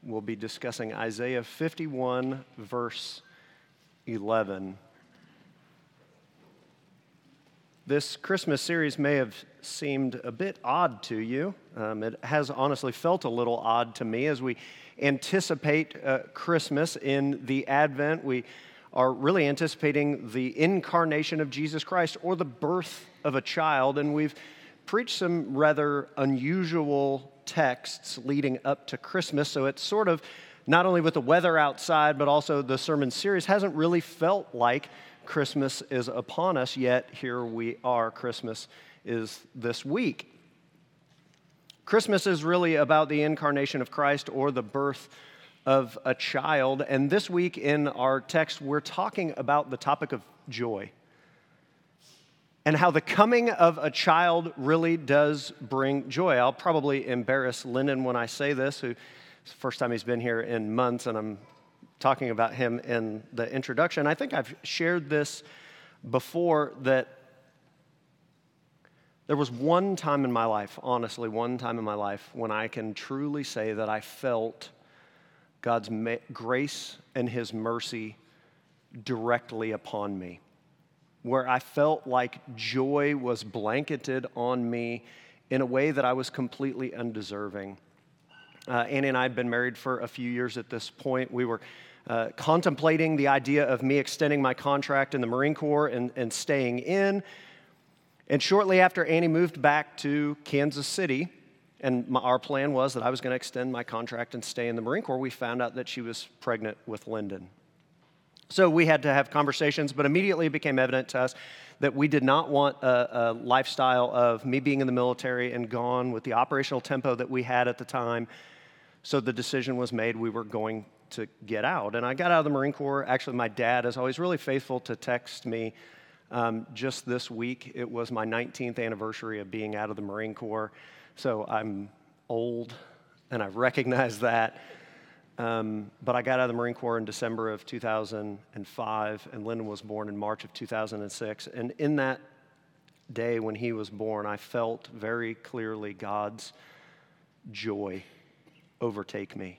We'll be discussing Isaiah 51, verse 11. This Christmas series may have seemed a bit odd to you. It has honestly felt a little odd to me as we anticipate Christmas in the Advent. We are really anticipating the incarnation of Jesus Christ or the birth of a child, and we've preached some rather unusual texts leading up to Christmas, so it's sort of not only with the weather outside, but also the sermon series hasn't really felt like Christmas is upon us, yet here we are. Christmas is this week. Christmas is really about the incarnation of Christ or the birth of a child, and this week in our text, we're talking about the topic of joy and how the coming of a child really does bring joy. I'll probably embarrass Lyndon when I say this, who it's the first time he's been here in months, and I'm talking about him in the introduction. I think I've shared this before, that there was one time in my life, honestly, one time in my life when I can truly say that I felt God's grace and His mercy directly upon me, where I felt like joy was blanketed on me in a way that I was completely undeserving. Annie and I had been married for a few years at this point. We were contemplating the idea of me extending my contract in the Marine Corps and staying in. And shortly after Annie moved back to Kansas City, and our plan was that I was going to extend my contract and stay in the Marine Corps, we found out that she was pregnant with Lyndon. So we had to have conversations, but immediately it became evident to us that we did not want a lifestyle of me being in the military and gone with the operational tempo that we had at the time. So the decision was made, we were going to get out. And I got out of the Marine Corps. Actually, my dad is always really faithful to text me. Just this week, it was my 19th anniversary of being out of the Marine Corps. So I'm old, and I recognize that. But I got out of the Marine Corps in December of 2005, and Lyndon was born in March of 2006. And in that day when he was born, I felt very clearly God's joy overtake me.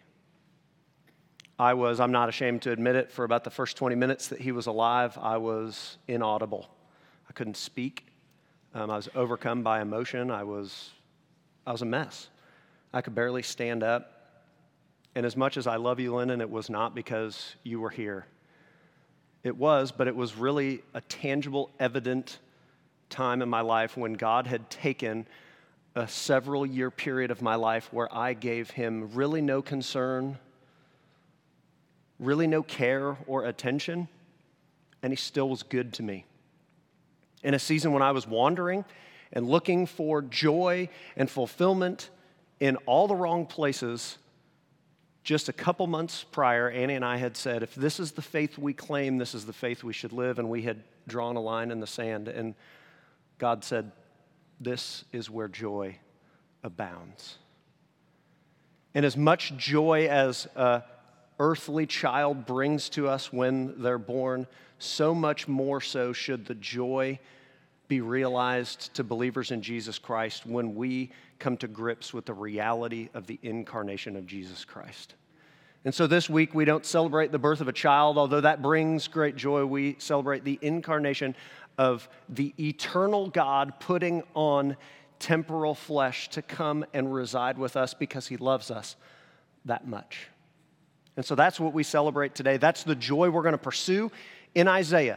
I'm not ashamed to admit it, for about the first 20 minutes that he was alive, I was inaudible. I couldn't speak. I was overcome by emotion. I was a mess. I could barely stand up. And as much as I love you, Lyndon, it was not because you were here. It was, but it was really a tangible, evident time in my life when God had taken a several-year period of my life where I gave Him really no concern, really no care or attention, and He still was good to me. In a season when I was wandering and looking for joy and fulfillment in all the wrong places, just a couple months prior, Annie and I had said, if this is the faith we claim, this is the faith we should live, and we had drawn a line in the sand, and God said, this is where joy abounds. And as much joy as an earthly child brings to us when they're born, so much more so should the joy be realized to believers in Jesus Christ when we come to grips with the reality of the incarnation of Jesus Christ. And so this week we don't celebrate the birth of a child, although that brings great joy. We celebrate the incarnation of the eternal God putting on temporal flesh to come and reside with us because He loves us that much. And so that's what we celebrate today. That's the joy we're going to pursue in Isaiah.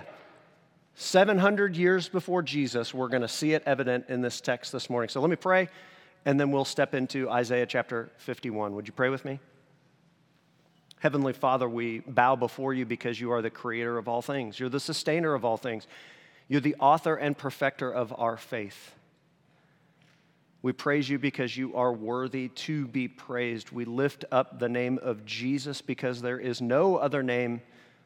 700 years before Jesus, we're going to see it evident in this text this morning. So let me pray, and then we'll step into Isaiah chapter 51. Would you pray with me? Heavenly Father, we bow before You because You are the creator of all things. You're the sustainer of all things. You're the author and perfecter of our faith. We praise You because You are worthy to be praised. We lift up the name of Jesus because there is no other name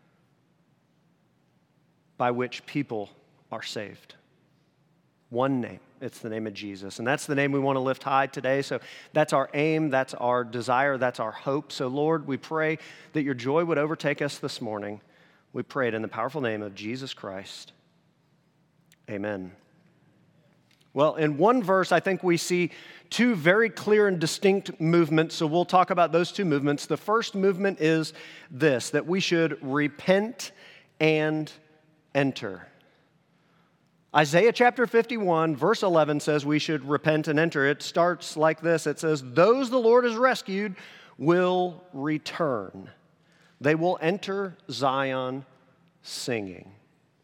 by which people are saved. One name. It's the name of Jesus. And that's the name we want to lift high today. So that's our aim, that's our desire, that's our hope. So Lord, we pray that Your joy would overtake us this morning. We pray it in the powerful name of Jesus Christ. Amen. Well, in one verse, I think we see two very clear and distinct movements, so we'll talk about those two movements. The first movement is this, that we should repent and enter. Isaiah chapter 51, verse 11 says we should repent and enter. It starts like this. It says, "Those the Lord has rescued will return. They will enter Zion singing."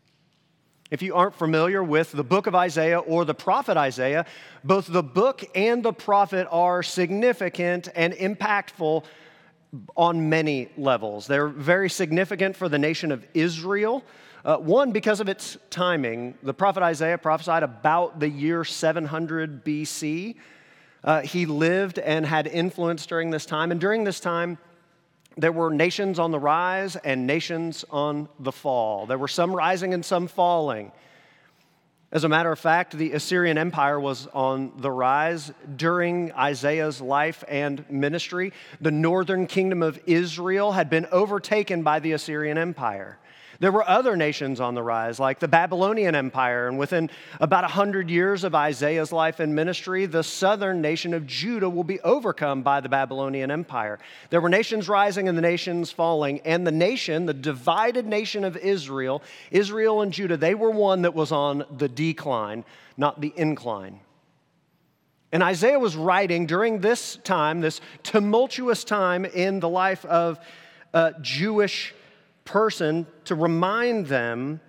If you aren't familiar with the book of Isaiah or the prophet Isaiah, both the book and the prophet are significant and impactful on many levels. They're very significant for the nation of Israel. One, because of its timing. The prophet Isaiah prophesied about the year 700 BC. He lived and had influence during this time. And during this time, there were nations on the rise and nations on the fall. There were some rising and some falling. As a matter of fact, the Assyrian Empire was on the rise during Isaiah's life and ministry. The northern kingdom of Israel had been overtaken by the Assyrian Empire. There were other nations on the rise, like the Babylonian Empire, and within about 100 years of Isaiah's life and ministry, the southern nation of Judah will be overcome by the Babylonian Empire. There were nations rising and the nations falling, and the divided nation of Israel, Israel and Judah, they were one that was on the decline, not the incline. And Isaiah was writing during this time, this tumultuous time in the life of Jewish person, to remind them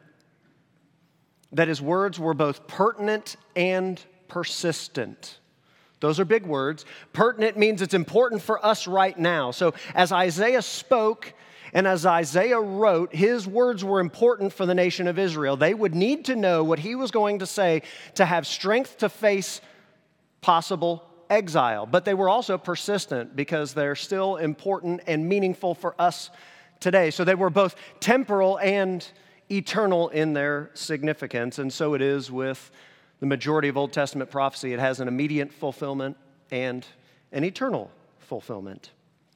that his words were both pertinent and persistent. Those are big words. Pertinent means it's important for us right now. So as Isaiah spoke and as Isaiah wrote, his words were important for the nation of Israel. They would need to know what he was going to say to have strength to face possible exile. But they were also persistent because they're still important and meaningful for us today. So they were both temporal and eternal in their significance. And so it is with the majority of Old Testament prophecy. It has an immediate fulfillment and an eternal fulfillment.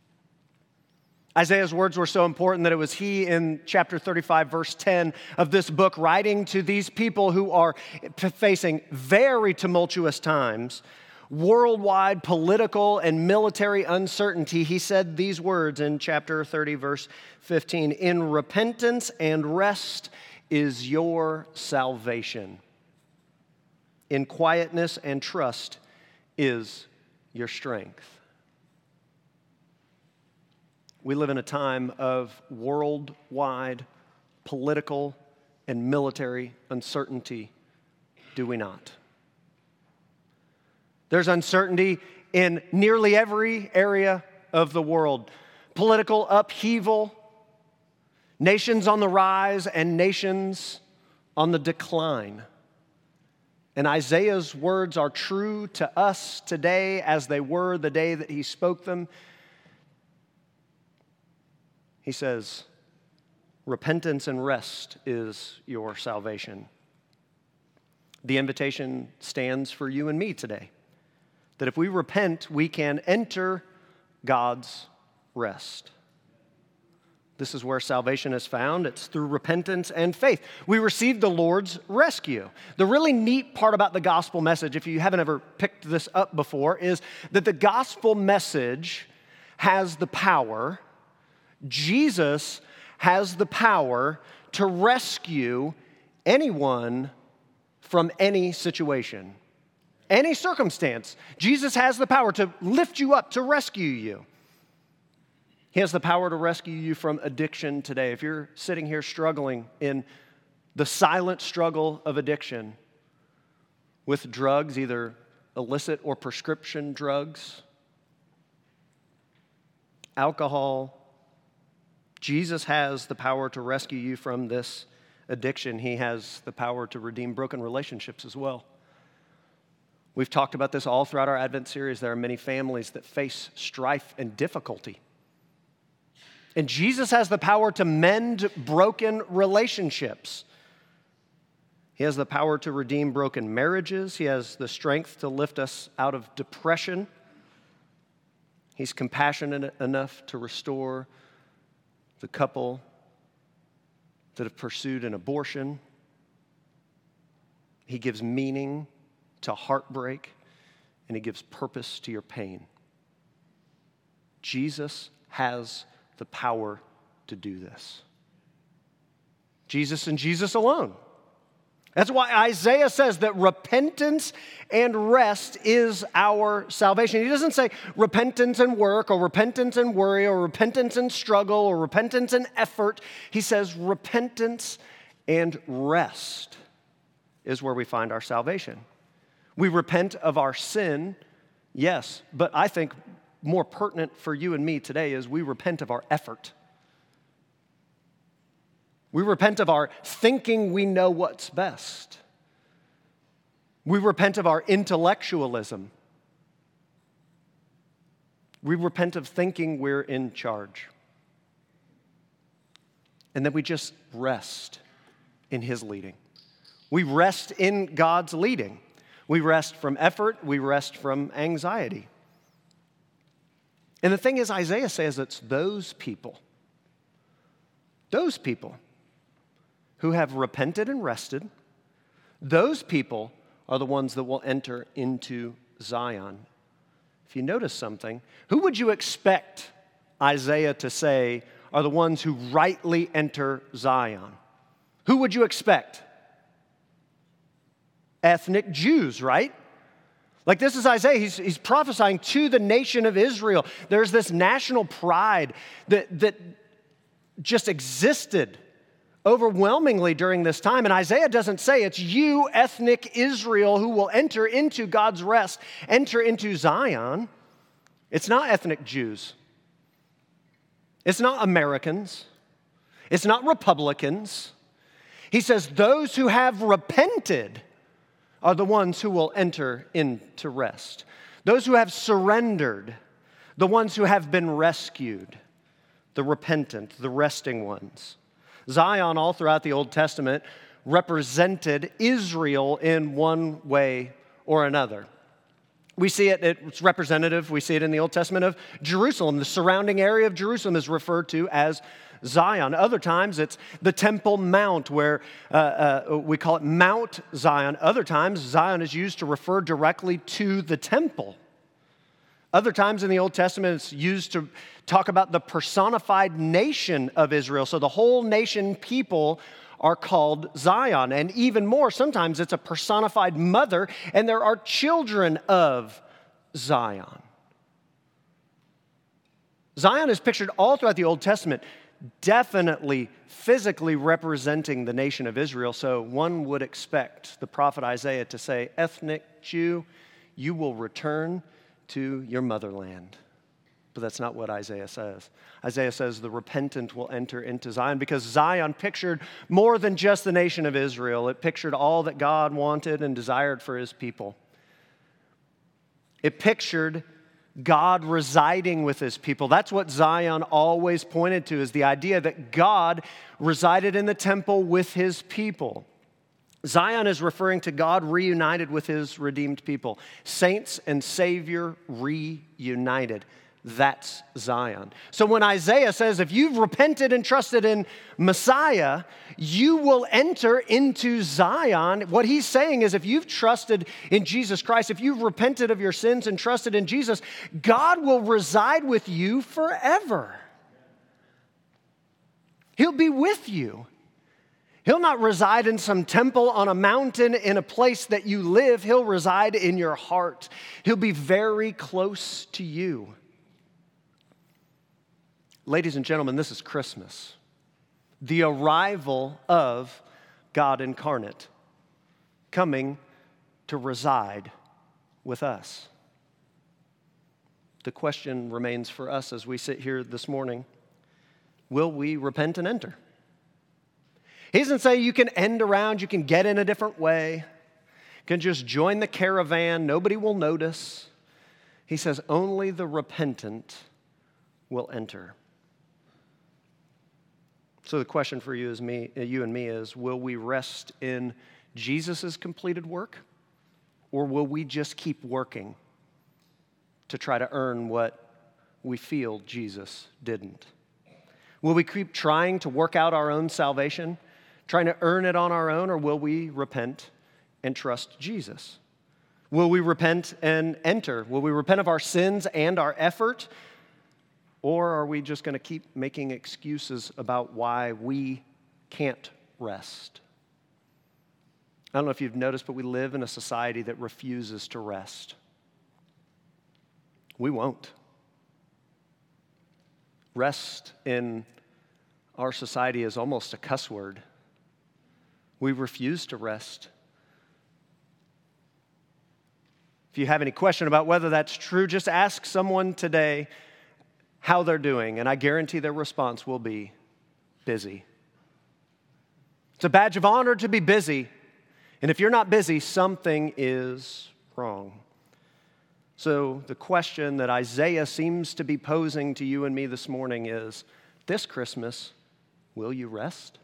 Isaiah's words were so important that it was he in chapter 35, verse 10 of this book, writing to these people who are facing very tumultuous times, worldwide political and military uncertainty. He said these words in chapter 30, verse 15, "In repentance and rest is your salvation. In quietness and trust is your strength." We live in a time of worldwide political and military uncertainty, do we not? There's uncertainty in nearly every area of the world. Political upheaval, nations on the rise and nations on the decline. And Isaiah's words are true to us today as they were the day that he spoke them. He says, repentance and rest is your salvation. The invitation stands for you and me today. That if we repent, we can enter God's rest. This is where salvation is found. It's through repentance and faith. We receive the Lord's rescue. The really neat part about the gospel message, if you haven't ever picked this up before, is that the gospel message has the power, Jesus has the power to rescue anyone from any situation. Any circumstance, Jesus has the power to lift you up, to rescue you. He has the power to rescue you from addiction today. If you're sitting here struggling in the silent struggle of addiction with drugs, either illicit or prescription drugs, alcohol, Jesus has the power to rescue you from this addiction. He has the power to redeem broken relationships as well. We've talked about this all throughout our Advent series. There are many families that face strife and difficulty. And Jesus has the power to mend broken relationships. He has the power to redeem broken marriages. He has the strength to lift us out of depression. He's compassionate enough to restore the couple that have pursued an abortion. He gives meaning to heartbreak, and he gives purpose to your pain. Jesus has the power to do this. Jesus and Jesus alone. That's why Isaiah says that repentance and rest is our salvation. He doesn't say repentance and work, or repentance and worry, or repentance and struggle, or repentance and effort. He says repentance and rest is where we find our salvation. We repent of our sin, yes, but I think more pertinent for you and me today is we repent of our effort. We repent of our thinking we know what's best. We repent of our intellectualism. We repent of thinking we're in charge. And then we just rest in His leading. We rest in God's leading. We rest from effort. We rest from anxiety. And the thing is, Isaiah says it's those people who have repented and rested, those people are the ones that will enter into Zion. If you notice something, who would you expect Isaiah to say are the ones who rightly enter Zion? Who would you expect? Ethnic Jews, right? Like, this is Isaiah. He's prophesying to the nation of Israel. There's this national pride that just existed overwhelmingly during this time. And Isaiah doesn't say it's you, ethnic Israel, who will enter into God's rest, enter into Zion. It's not ethnic Jews. It's not Americans. It's not Republicans. He says those who have repented are the ones who will enter into rest. Those who have surrendered, the ones who have been rescued, the repentant, the resting ones. Zion, all throughout the Old Testament, represented Israel in one way or another. We see it's representative, we see it in the Old Testament of Jerusalem. The surrounding area of Jerusalem is referred to as Zion. Other times it's the Temple Mount, where we call it Mount Zion. Other times Zion is used to refer directly to the temple. Other times in the Old Testament, it's used to talk about the personified nation of Israel. So the whole nation people are called Zion. And even more, sometimes it's a personified mother, and there are children of Zion. Zion is pictured all throughout the Old Testament, definitely physically representing the nation of Israel. So one would expect the prophet Isaiah to say, ethnic Jew, you will return to your motherland. But that's not what Isaiah says. Isaiah says the repentant will enter into Zion, because Zion pictured more than just the nation of Israel. It pictured all that God wanted and desired for His people. It pictured God residing with His people. That's what Zion always pointed to, is the idea that God resided in the temple with His people. Zion is referring to God reunited with His redeemed people. Saints and Savior reunited. That's Zion. So when Isaiah says, if you've repented and trusted in Messiah, you will enter into Zion, what he's saying is, if you've trusted in Jesus Christ, if you've repented of your sins and trusted in Jesus, God will reside with you forever. He'll be with you. He'll not reside in some temple on a mountain in a place that you live. He'll reside in your heart. He'll be very close to you. Ladies and gentlemen, this is Christmas. The arrival of God incarnate, coming to reside with us. The question remains for us as we sit here this morning, will we repent and enter? He doesn't say you can end around, you can get in a different way, you can just join the caravan, nobody will notice. He says only the repentant will enter. So the question for you and me is, will we rest in Jesus' completed work, or will we just keep working to try to earn what we feel Jesus didn't? Will we keep trying to work out our own salvation, trying to earn it on our own, or will we repent and trust Jesus? Will we repent and enter? Will we repent of our sins and our effort? Or are we just going to keep making excuses about why we can't rest? I don't know if you've noticed, but we live in a society that refuses to rest. We won't. Rest in our society is almost a cuss word. We refuse to rest. If you have any question about whether that's true, just ask someone today how they're doing, and I guarantee their response will be busy. It's a badge of honor to be busy, and if you're not busy, something is wrong. So the question that Isaiah seems to be posing to you and me this morning is, this Christmas, will you rest?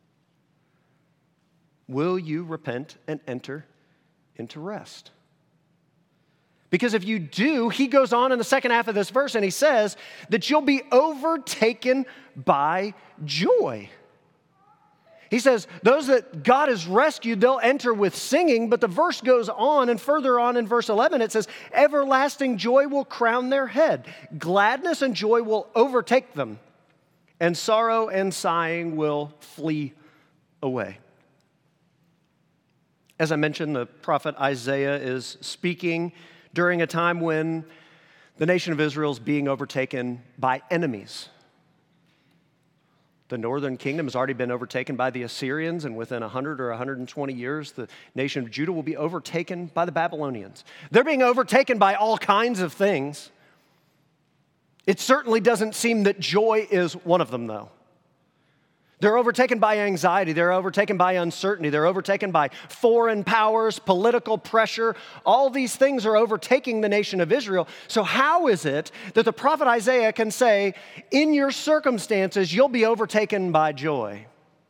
Will you repent and enter into rest? Because if you do, he goes on in the second half of this verse and he says that you'll be overtaken by joy. He says, those that God has rescued, they'll enter with singing, but the verse goes on, and further on in verse 11, it says, everlasting joy will crown their head. Gladness and joy will overtake them, and sorrow and sighing will flee away. As I mentioned, the prophet Isaiah is speaking during a time when the nation of Israel is being overtaken by enemies. The northern kingdom has already been overtaken by the Assyrians, and within 100 or 120 years, the nation of Judah will be overtaken by the Babylonians. They're being overtaken by all kinds of things. It certainly doesn't seem that joy is one of them, though. They're overtaken by anxiety. They're overtaken by uncertainty. They're overtaken by foreign powers, political pressure. All these things are overtaking the nation of Israel. So how is it that the prophet Isaiah can say, in your circumstances, you'll be overtaken by joy?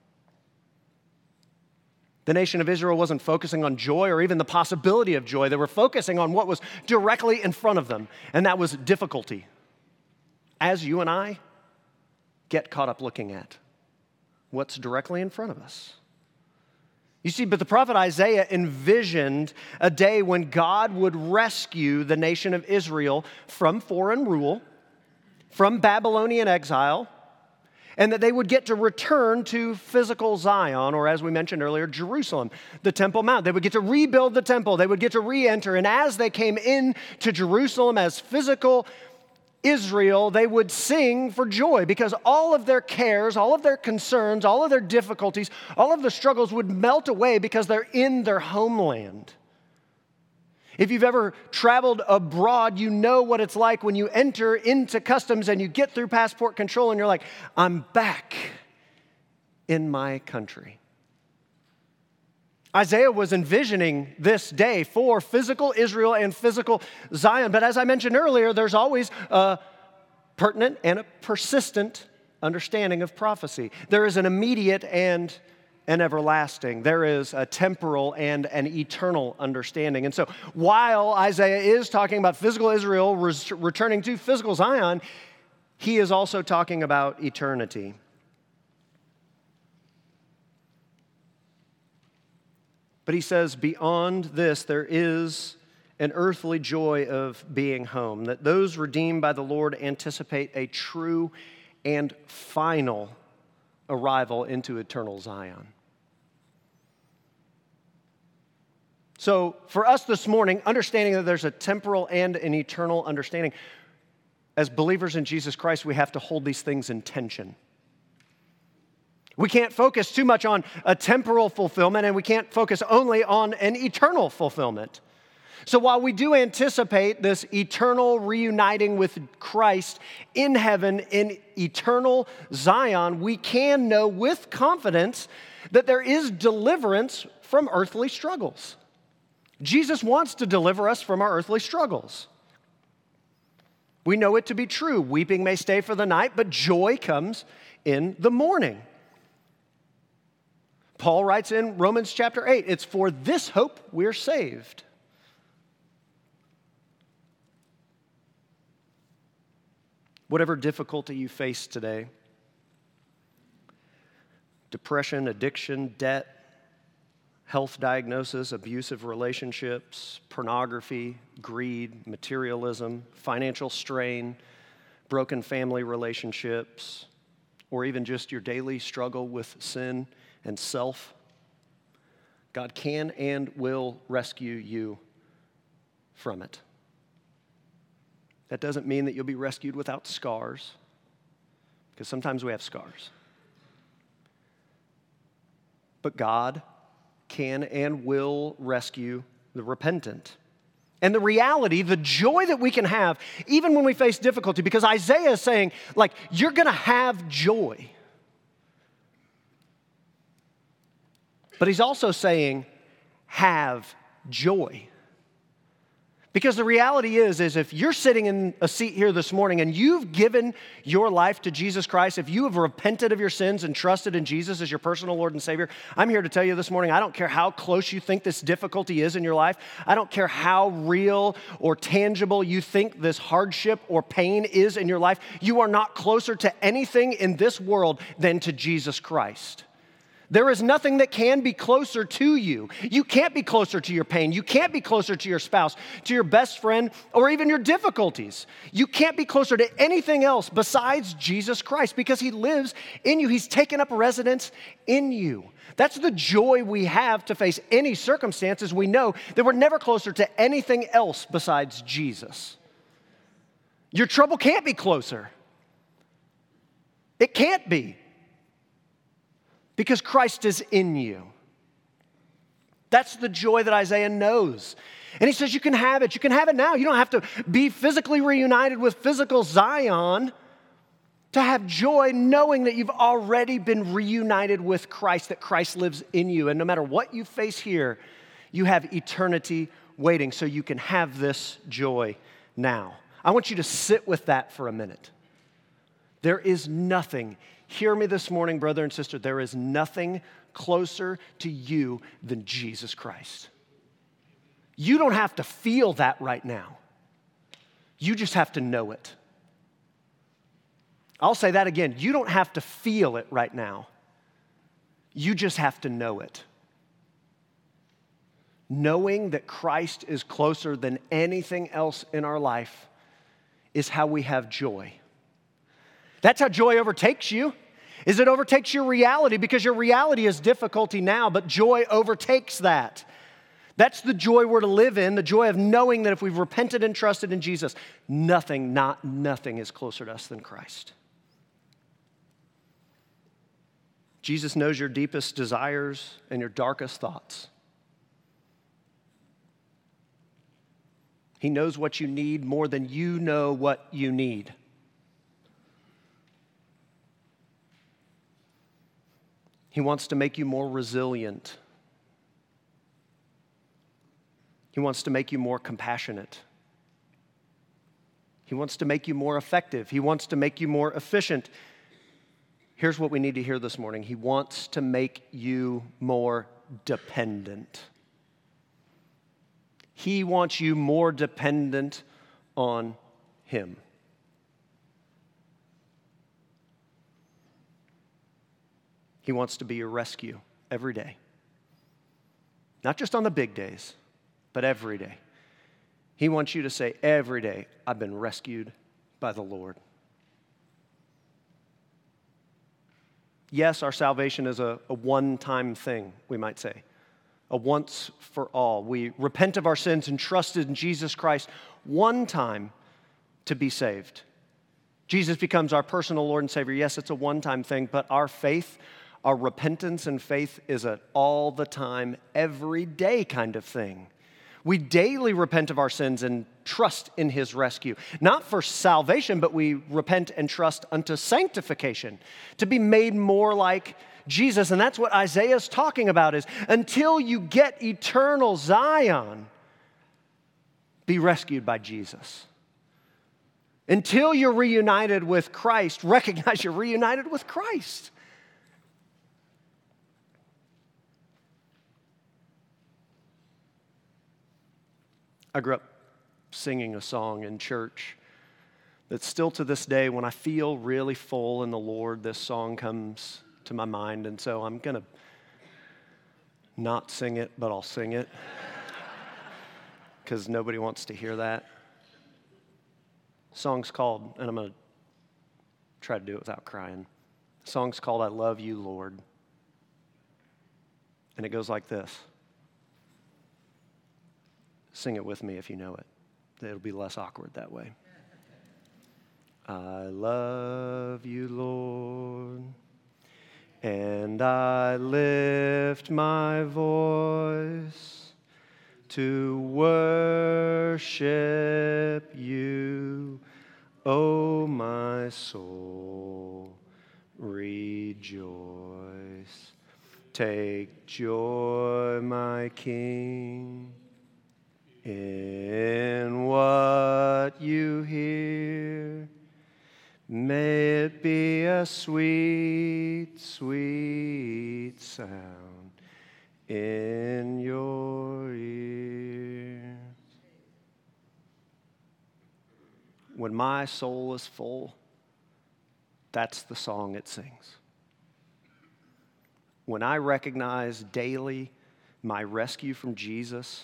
The nation of Israel wasn't focusing on joy or even the possibility of joy. They were focusing on what was directly in front of them, and that was difficulty, as you and I get caught up looking at what's directly in front of us. You see, but the prophet Isaiah envisioned a day when God would rescue the nation of Israel from foreign rule, from Babylonian exile, and that they would get to return to physical Zion, or as we mentioned earlier, Jerusalem, the Temple Mount. They would get to rebuild the temple. They would get to re-enter. And as they came into Jerusalem as physical Israel, they would sing for joy because all of their cares, all of their concerns, all of their difficulties, all of the struggles would melt away because they're in their homeland. If you've ever traveled abroad, you know what it's like when you enter into customs and you get through passport control and you're like, I'm back in my country. Isaiah was envisioning this day for physical Israel and physical Zion. But as I mentioned earlier, there's always a pertinent and a persistent understanding of prophecy. There is an immediate and an everlasting. There is a temporal and an eternal understanding. And so while Isaiah is talking about physical Israel returning to physical Zion, he is also talking about eternity. But he says, beyond this, there is an earthly joy of being home, that those redeemed by the Lord anticipate a true and final arrival into eternal Zion. So for us this morning, understanding that there's a temporal and an eternal understanding, as believers in Jesus Christ, we have to hold these things in tension. We can't focus too much on a temporal fulfillment, and we can't focus only on an eternal fulfillment. So while we do anticipate this eternal reuniting with Christ in heaven in eternal Zion, we can know with confidence that there is deliverance from earthly struggles. Jesus wants to deliver us from our earthly struggles. We know it to be true. Weeping may stay for the night, but joy comes in the morning. Paul writes in Romans chapter 8, it's for this hope we're saved. Whatever difficulty you face today, depression, addiction, debt, health diagnosis, abusive relationships, pornography, greed, materialism, financial strain, broken family relationships, or even just your daily struggle with sin and self, God can and will rescue you from it. That doesn't mean that you'll be rescued without scars, because sometimes we have scars. But God can and will rescue the repentant. And the reality, the joy that we can have, even when we face difficulty, because Isaiah is saying, like, you're going to have joy. But he's also saying, have joy. Because the reality is if you're sitting in a seat here this morning and you've given your life to Jesus Christ, if you have repented of your sins and trusted in Jesus as your personal Lord and Savior, I'm here to tell you this morning, I don't care how close you think this difficulty is in your life. I don't care how real or tangible you think this hardship or pain is in your life. You are not closer to anything in this world than to Jesus Christ. There is nothing that can be closer to you. You can't be closer to your pain. You can't be closer to your spouse, to your best friend, or even your difficulties. You can't be closer to anything else besides Jesus Christ because He lives in you. He's taken up residence in you. That's the joy we have to face any circumstances. We know that we're never closer to anything else besides Jesus. Your trouble can't be closer. It can't be. Because Christ is in you. That's the joy that Isaiah knows. And he says you can have it. You can have it now. You don't have to be physically reunited with physical Zion to have joy knowing that you've already been reunited with Christ, that Christ lives in you. And no matter what you face here, you have eternity waiting, so you can have this joy now. I want you to sit with that for a minute. There is nothing. Hear me this morning, brother and sister. There is nothing closer to you than Jesus Christ. You don't have to feel that right now. You just have to know it. I'll say that again. You don't have to feel it right now. You just have to know it. Knowing that Christ is closer than anything else in our life is how we have joy. That's how joy overtakes you, is it overtakes your reality, because your reality is difficulty now, but joy overtakes that. That's the joy we're to live in, the joy of knowing that if we've repented and trusted in Jesus, nothing is closer to us than Christ. Jesus knows your deepest desires and your darkest thoughts. He knows what you need more than you know what you need. He wants to make you more resilient. He wants to make you more compassionate. He wants to make you more effective. He wants to make you more efficient. Here's what we need to hear this morning. He wants to make you more dependent. He wants you more dependent on Him. He wants to be your rescue every day. Not just on the big days, but every day. He wants you to say every day, I've been rescued by the Lord. Yes, our salvation is a one-time thing, we might say. A once for all. We repent of our sins and trusted in Jesus Christ one time to be saved. Jesus becomes our personal Lord and Savior. Yes, it's a one-time thing, but our faith, our repentance and faith is an all the time, every day kind of thing. We daily repent of our sins and trust in His rescue. Not for salvation, but we repent and trust unto sanctification, to be made more like Jesus. And that's what Isaiah is talking about, is until you get eternal Zion, be rescued by Jesus. Until you're reunited with Christ, recognize you're reunited with Christ. I grew up singing a song in church that still to this day, when I feel really full in the Lord, this song comes to my mind. And so I'm going to not sing it, but I'll sing it because nobody wants to hear that. Song's called, and I'm going to try to do it without crying. The song's called I Love You, Lord. And it goes like this. Sing it with me if you know it. It'll be less awkward that way. I love you, Lord, and I lift my voice to worship you, O my soul, rejoice. Take joy, my King, in what you hear. May it be a sweet, sweet sound in your ears. When my soul is full, that's the song it sings. When I recognize daily my rescue from Jesus,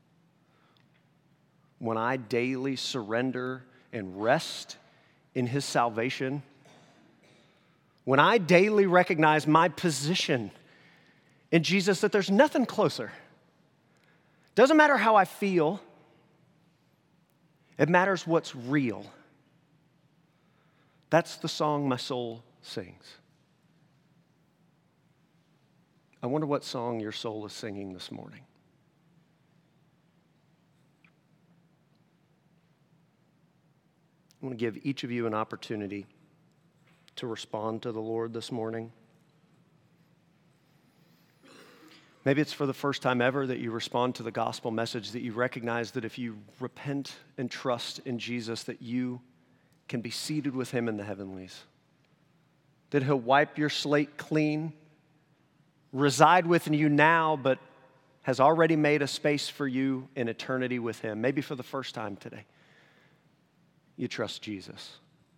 when I daily surrender and rest in His salvation, when I daily recognize my position in Jesus, that there's nothing closer. Doesn't matter how I feel, it matters what's real. That's the song my soul sings. I wonder what song your soul is singing this morning. I want to give each of you an opportunity to respond to the Lord this morning. Maybe it's for the first time ever that you respond to the gospel message, that you recognize that if you repent and trust in Jesus, that you can be seated with Him in the heavenlies, that He'll wipe your slate clean, reside within you now, but has already made a space for you in eternity with Him. Maybe for the first time today, you trust Jesus.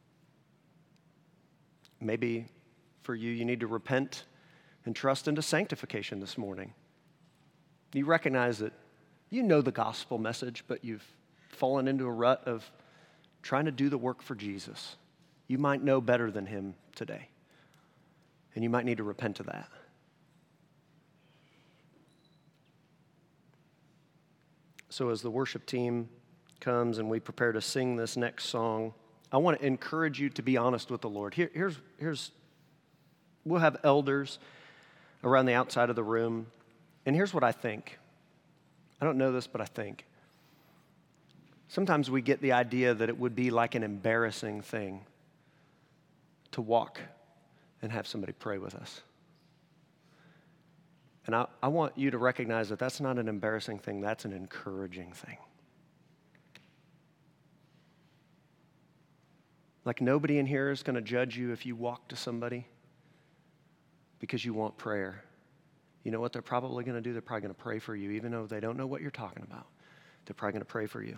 Maybe for you, you need to repent and trust into sanctification this morning. You recognize that you know the gospel message, but you've fallen into a rut of trying to do the work for Jesus. You might know better than Him today, and you might need to repent of that. So as the worship team comes and we prepare to sing this next song, I want to encourage you to be honest with the Lord. We'll have elders around the outside of the room, and here's what I think. I don't know this, but I think. Sometimes we get the idea that it would be like an embarrassing thing to walk and have somebody pray with us. And I want you to recognize that that's not an embarrassing thing, that's an encouraging thing. Like nobody in here is going to judge you if you walk to somebody because you want prayer. You know what they're probably going to do? They're probably going to pray for you, even though they don't know what you're talking about. They're probably going to pray for you.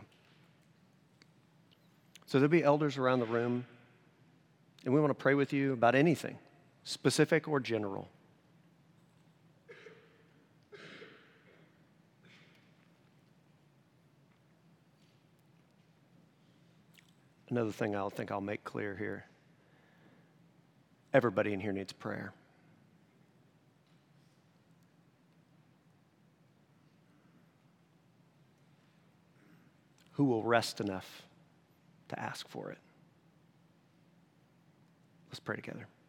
So there'll be elders around the room, and we want to pray with you about anything, specific or general. Another thing I think I'll make clear here. Everybody in here needs prayer. Who will rest enough to ask for it? Let's pray together.